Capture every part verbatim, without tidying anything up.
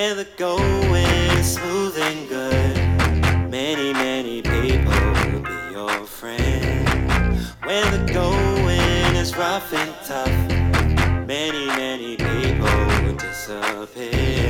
Where the going is smooth and good. Many, many people will be your friend. Where the going is rough and tough. Many, many people will disappear.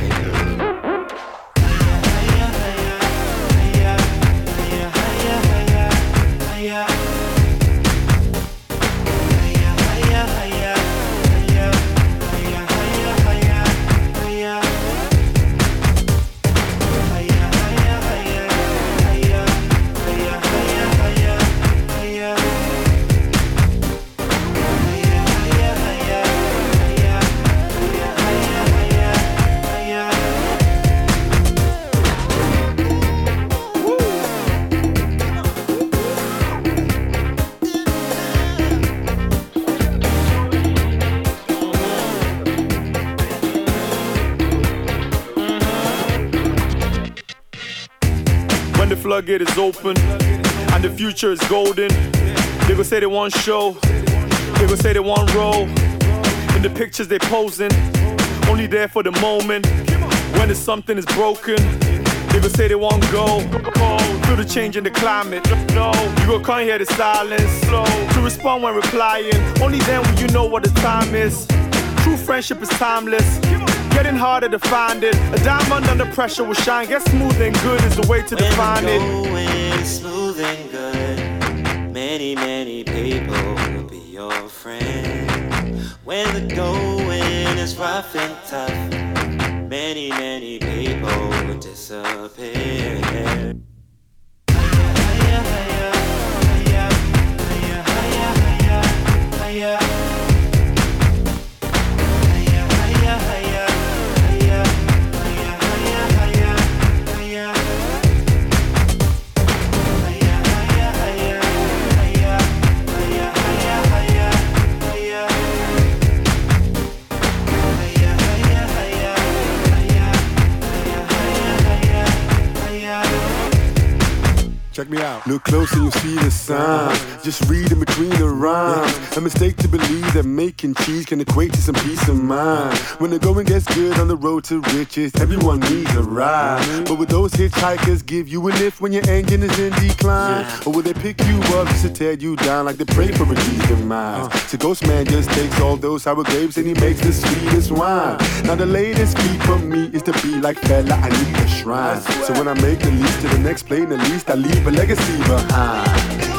Floodgate is open and the future is golden. They gon' say they want show, they gon' say they want roll. In the pictures they posing, only there for the moment. When the something is broken, they gon' say they want go. Feel the change in the climate. No, you gon' can't hear the silence. Slow to respond when replying. Only then will you know what the time is. True friendship is timeless. Getting harder to find it. A diamond under pressure will shine. Get smooth and good is the way to when define it. Going smooth and good. Many, many people will be your friend. When the going is rough and tough. Many, many people will disappear. Check me out. Look closer, you see the signs. Just read in between the rhymes. A mistake to believe that making cheese can equate to some peace of mind. When the going gets good on the road to riches, everyone needs a ride. But will those hitchhikers give you a lift when your engine is in decline? Or will they pick you up just to tear you down like they pray for a G's demise? So Ghost Man just takes all those sour grapes and he makes the sweetest wine. Now the latest feat for me is to be like fella, I need a shrine. So when I make the leap to the next plane, at least I leave a legacy behind.